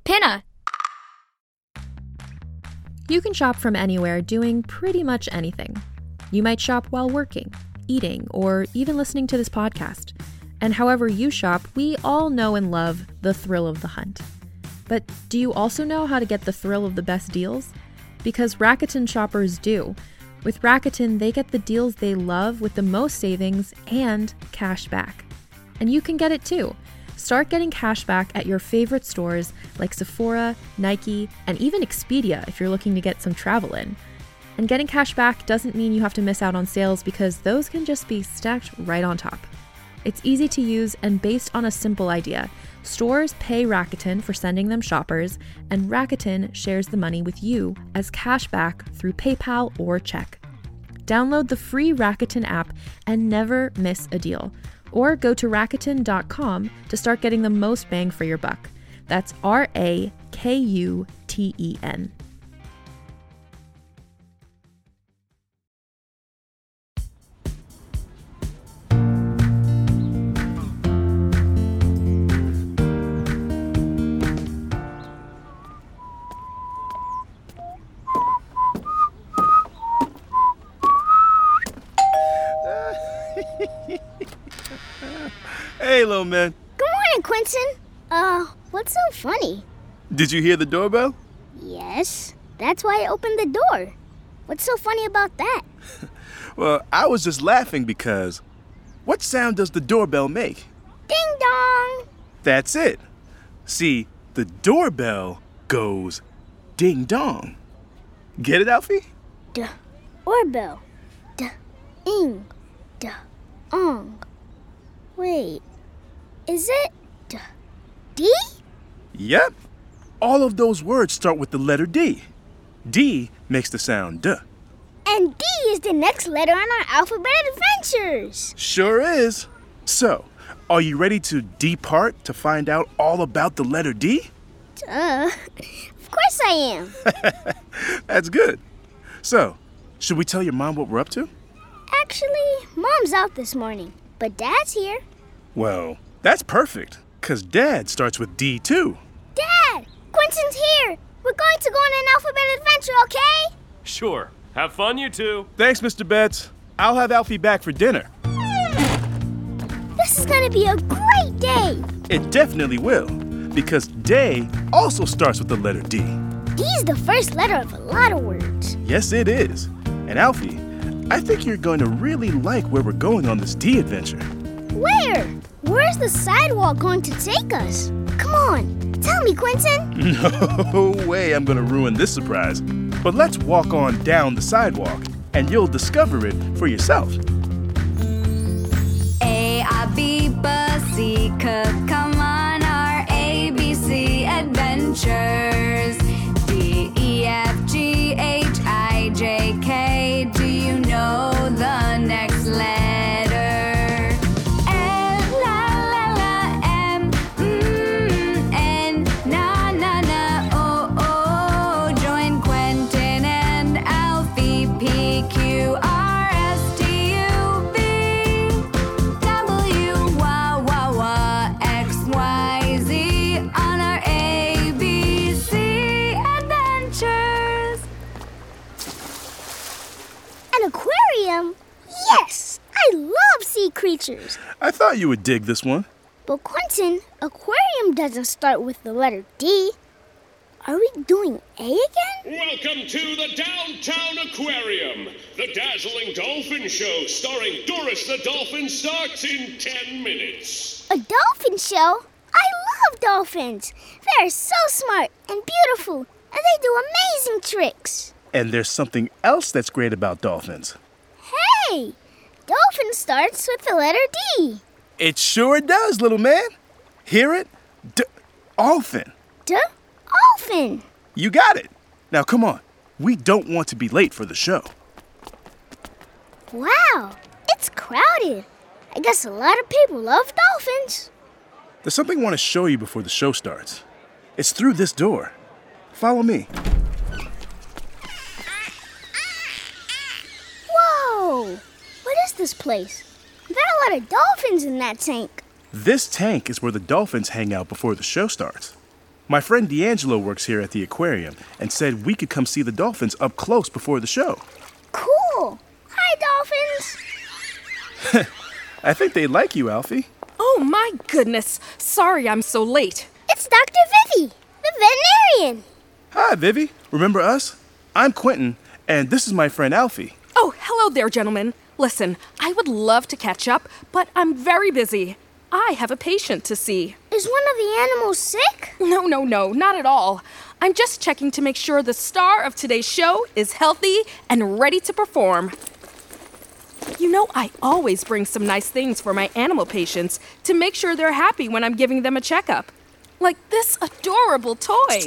Pinna! You can shop from anywhere doing pretty much anything. You might shop while working, eating, or even listening to this podcast. And however you shop, we all know and love the thrill of the hunt. But do you also know how to get the thrill of the best deals? Because Rakuten shoppers do. With Rakuten, they get the deals they love with the most savings and cash back. And you can get it too. Start getting cash back at your favorite stores like Sephora, Nike, and even Expedia if you're looking to get some travel in. And getting cash back doesn't mean you have to miss out on sales because those can just be stacked right on top. It's easy to use and based on a simple idea. Stores pay Rakuten for sending them shoppers, and Rakuten shares the money with you as cash back through PayPal or check. Download the free Rakuten app and never miss a deal. Or go to Rakuten.com to start getting the most bang for your buck. That's Rakuten. Hey, little man. Good morning, Quentin. What's so funny? Did you hear the doorbell? Yes, that's why I opened the door. What's so funny about that? Well, I was just laughing because what sound does the doorbell make? Ding dong! That's it. See, the doorbell goes ding dong. Get it, Alfie? Doorbell. Ing. Ong. Wait, is it D? Yep. All of those words start with the letter D. D makes the sound duh. And D is the next letter on our alphabet adventures. Sure is. So, are you ready to depart to find out all about the letter D? Of course I am. That's good. So, should we tell your mom what we're up to? Actually, Mom's out this morning, but Dad's here. Well, that's perfect, because Dad starts with D too. Dad! Quentin's here! We're going to go on an alphabet adventure, okay? Sure. Have fun, you two. Thanks, Mr. Betts. I'll have Alfie back for dinner. This is gonna be a great day! It definitely will, because day also starts with the letter D. D's the first letter of a lot of words. Yes, it is. And Alfie, I think you're going to really like where we're going on this D adventure. Where? Where's the sidewalk going to take us? Come on, tell me, Quentin. No way I'm going to ruin this surprise. But let's walk on down the sidewalk, and you'll discover it for yourself. A, I, B, B, C, C, come on our ABC adventures. D, E, F, G, H, I, J, K, do you know the next letter? L, L, L, M, N, na, na, na, O, O. Join Quentin and Alfie, P, Q, R, S, T, U, V, W, Y, Y, Y, X, Y, Z on our ABC adventures. An aquarium? Yes! I love sea creatures. I thought you would dig this one. But Quentin, aquarium doesn't start with the letter D. Are we doing A again? Welcome to the Downtown Aquarium. The dazzling dolphin show starring Doris the Dolphin starts in 10 minutes. A dolphin show? I love dolphins. They are so smart and beautiful, and they do amazing tricks. And there's something else that's great about dolphins. Hey! Dolphin starts with the letter D. It sure does, little man. Hear it? Dolphin. Dolphin. You got it. Now come on. We don't want to be late for the show. Wow, it's crowded. I guess a lot of people love dolphins. There's something I want to show you before the show starts. It's through this door. Follow me. Whoa! What is this place? There are a lot of dolphins in that tank. This tank is where the dolphins hang out before the show starts. My friend D'Angelo works here at the aquarium and said we could come see the dolphins up close before the show. Cool. Hi, dolphins. I think they like you, Alfie. Oh my goodness. Sorry I'm so late. It's Dr. Vivi, the veterinarian. Hi, Vivi. Remember us? I'm Quentin, and this is my friend Alfie. Oh, hello there, gentlemen. Listen, I would love to catch up, but I'm very busy. I have a patient to see. Is one of the animals sick? No, not at all. I'm just checking to make sure the star of today's show is healthy and ready to perform. You know, I always bring some nice things for my animal patients to make sure they're happy when I'm giving them a checkup. Like this adorable toy.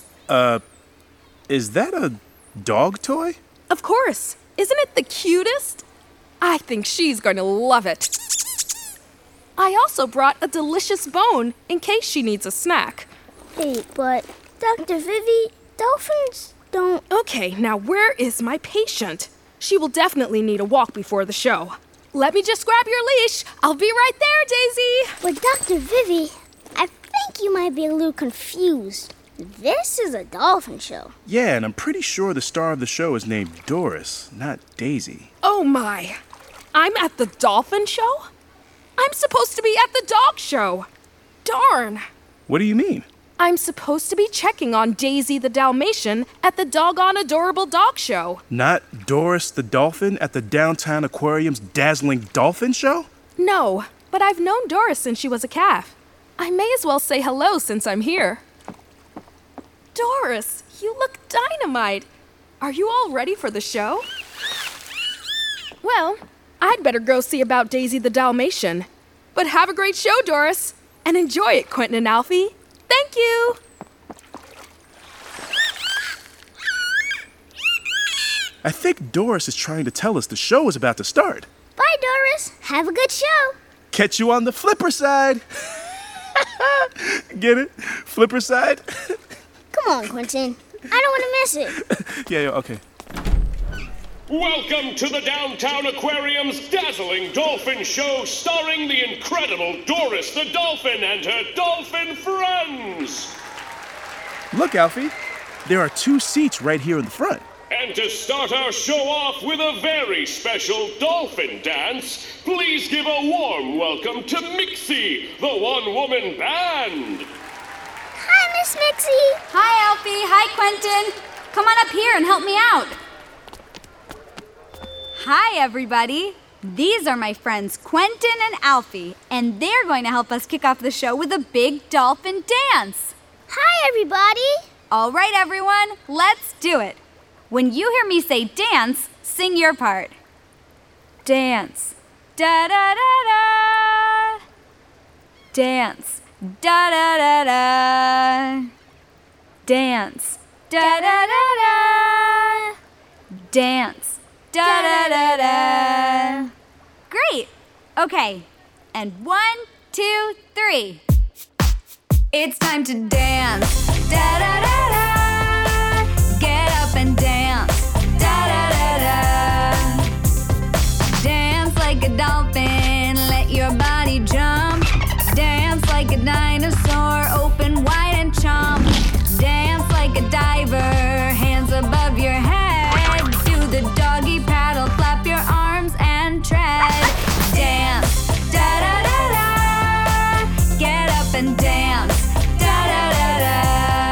Is that a dog toy? Of course. Isn't it the cutest? I think she's going to love it. I also brought a delicious bone in case she needs a snack. Hey, but Dr. Vivi, dolphins don't... Okay, now where is my patient? She will definitely need a walk before the show. Let me just grab your leash. I'll be right there, Daisy. But Dr. Vivi, I think you might be a little confused. This is a dolphin show. Yeah, and I'm pretty sure the star of the show is named Doris, not Daisy. Oh my. I'm at the dolphin show? I'm supposed to be at the dog show. Darn. What do you mean? I'm supposed to be checking on Daisy the Dalmatian at the doggone adorable dog show. Not Doris the dolphin at the downtown aquarium's dazzling dolphin show? No, but I've known Doris since she was a calf. I may as well say hello since I'm here. Doris, you look dynamite. Are you all ready for the show? Well, I'd better go see about Daisy the Dalmatian. But have a great show, Doris. And enjoy it, Quentin and Alfie. Thank you. I think Doris is trying to tell us the show is about to start. Bye, Doris. Have a good show. Catch you on the flipper side. Get it? Flipper side? Come on, Quentin. I don't want to miss it. Yeah, okay. Welcome to the Downtown Aquarium's dazzling dolphin show starring the incredible Doris the Dolphin and her dolphin friends. Look, Alfie. There are 2 seats right here in the front. And to start our show off with a very special dolphin dance, please give a warm welcome to Mixie, the one-woman band. Hi, Miss Mixie. Hi, Alfie. Hi, Quentin. Come on up here and help me out. Hi, everybody. These are my friends Quentin and Alfie, and they're going to help us kick off the show with a big dolphin dance. Hi, everybody. All right, everyone, let's do it. When you hear me say dance, sing your part. Dance. Da-da-da-da. Dance. Da-da-da-da. Dance. Da-da-da-da. Dance. Da-da-da-da. Great. Okay. And 1, 2, 3. It's time to dance. Da-da-da-da. Get up and dance. Da-da-da-da. Dance like a dolphin. Let your body jump. Dance like a dinosaur. Open wide and chomp. Dance like a diver. Hands above your head. Do the doggy paddle. Flap your arms and tread. Dance. Da-da-da-da. Get up and dance. Da-da-da-da.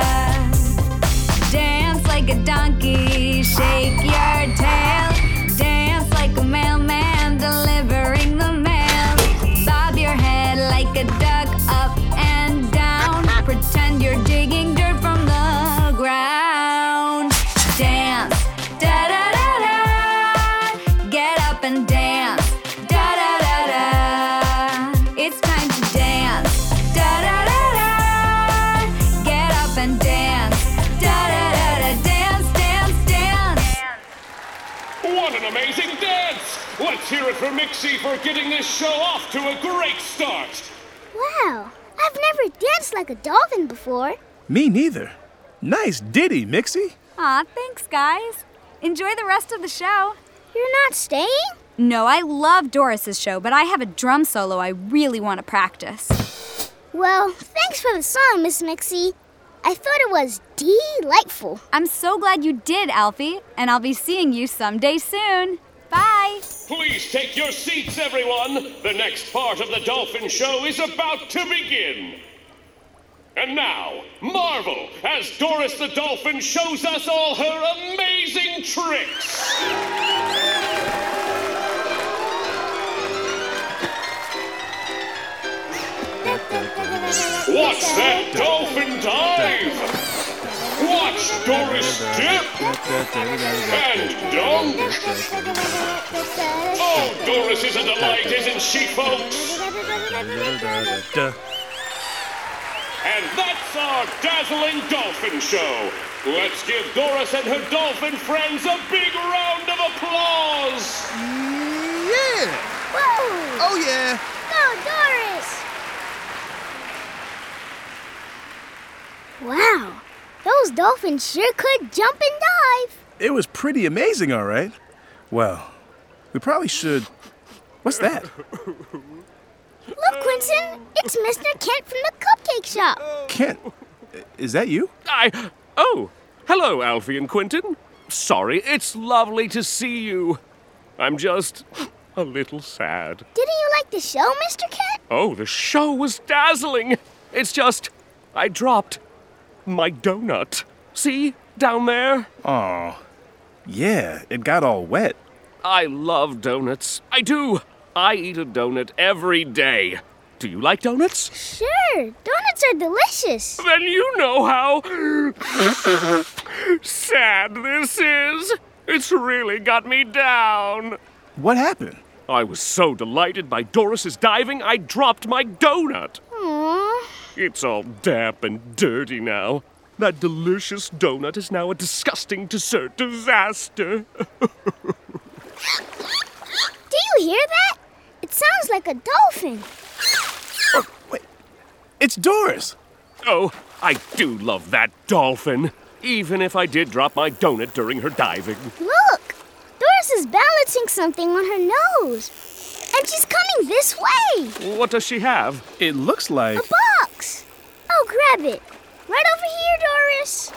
Dance like a donkey. Shake your tail. Dance like a mailman delivering the mail. Bob your head like a duck up and down. Pretend you're digging dirt from the ground. Dance. Da-da-da-da. Get up and dance. Da-da-da-da. It's time to dance. Da-da-da-da. Get up and dance. Da-da-da-da. Dance, dance, dance. What an amazing dance! Let's hear it for Mixie for getting this show off to a great start. Wow, I've never danced like a dolphin before. Me neither. Nice ditty, Mixie. Aw, thanks, guys. Enjoy the rest of the show. You're not staying? No, I love Doris's show, but I have a drum solo I really want to practice. Well, thanks for the song, Miss Mixie. I thought it was delightful. I'm so glad you did, Alfie, and I'll be seeing you someday soon. Bye. Please take your seats, everyone. The next part of the Dolphin Show is about to begin. And now, marvel as Doris the Dolphin shows us all her amazing tricks. Watch that dolphin dive! Watch Doris dip! And dunk! Oh, Doris is a delight, isn't she, folks? And that's our dazzling dolphin show. Let's give Doris and her dolphin friends a big round of applause! Yeah! Whoa! Oh, yeah! Go, Doris! Wow, those dolphins sure could jump and dive. It was pretty amazing, all right. Well, we probably should... What's that? Look, Quentin, it's Mr. Kent from the cupcake shop. Kent, is that you? Oh, hello, Alfie and Quentin. Sorry, it's lovely to see you. I'm just a little sad. Didn't you like the show, Mr. Kent? Oh, the show was dazzling. It's just, I dropped my donut. See, down there? Aw, yeah, it got all wet. I love donuts. I do. I eat a donut every day. Do you like donuts? Sure, donuts are delicious. Then you know how sad this is. It's really got me down. What happened? I was so delighted by Doris's diving, I dropped my donut. Aww. It's all damp and dirty now. That delicious donut is now a disgusting dessert disaster. Do you hear that? It sounds like a dolphin. Oh, wait, it's Doris. Oh, I do love that dolphin. Even if I did drop my donut during her diving. Look, Doris is balancing something on her nose. And she's coming this way. What does she have? It looks like... A box. Oh, grab it. Right over here, Doris.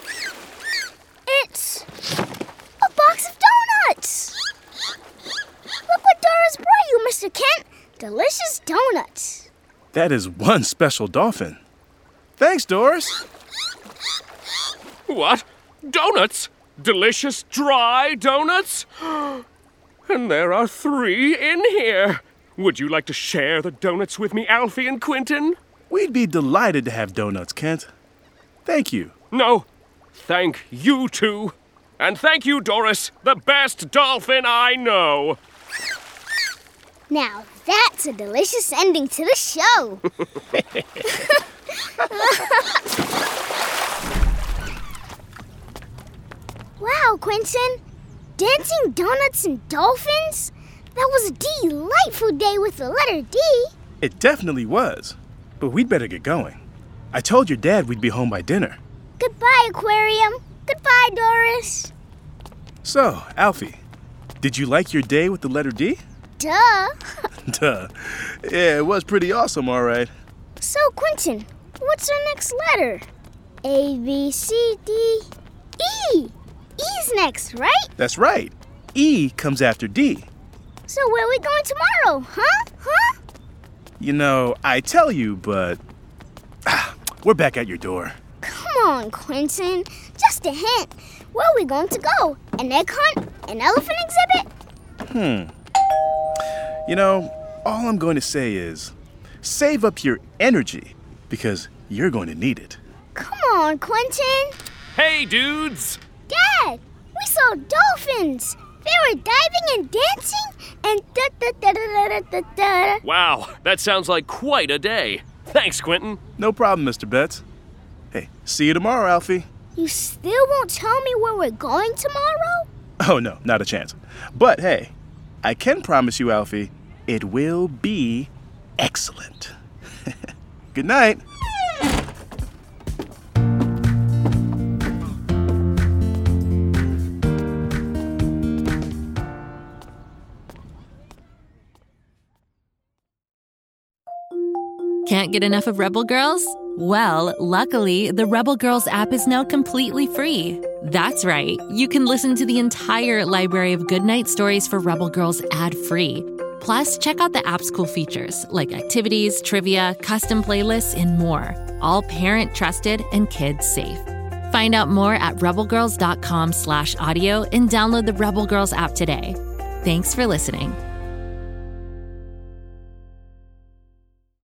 It's a box of donuts. Look what Doris brought you, Mr. Kent. Delicious donuts. That is one special dolphin. Thanks, Doris. What? Donuts? Delicious dry donuts? And there are 3 in here. Would you like to share the donuts with me, Alfie and Quentin? We'd be delighted to have donuts, Kent. Thank you. No, thank you two. And thank you, Doris, the best dolphin I know. Now that's a delicious ending to the show. Wow, Quentin. Dancing donuts and dolphins? That was a delightful day with the letter D. It definitely was. But we'd better get going. I told your dad we'd be home by dinner. Goodbye, aquarium. Goodbye, Doris. So, Alfie, did you like your day with the letter D? Duh. Duh. Yeah, it was pretty awesome, all right. So, Quentin, what's our next letter? A, B, C, D, E. E's next, right? That's right. E comes after D. So where are we going tomorrow, huh? You know, I tell you, but... we're back at your door. Come on, Quentin. Just a hint. Where are we going to go? An egg hunt? An elephant exhibit? You know, all I'm going to say is, save up your energy, because you're going to need it. Come on, Quentin. Hey, dudes. Dad, we saw dolphins. They were diving and dancing and da-da-da-da-da-da-da. Wow, that sounds like quite a day. Thanks, Quentin. No problem, Mr. Betts. Hey, see you tomorrow, Alfie. You still won't tell me where we're going tomorrow? Oh, no, not a chance. But hey, I can promise you, Alfie, it will be excellent. Good night. Can't get enough of Rebel Girls? Well, luckily, the Rebel Girls app is now completely free. That's right, you can listen to the entire library of goodnight stories for Rebel Girls ad-free. Plus, check out the app's cool features like activities, trivia, custom playlists, and more. All parent-trusted and kids-safe. Find out more at rebelgirls.com/audio and download the Rebel Girls app today. Thanks for listening.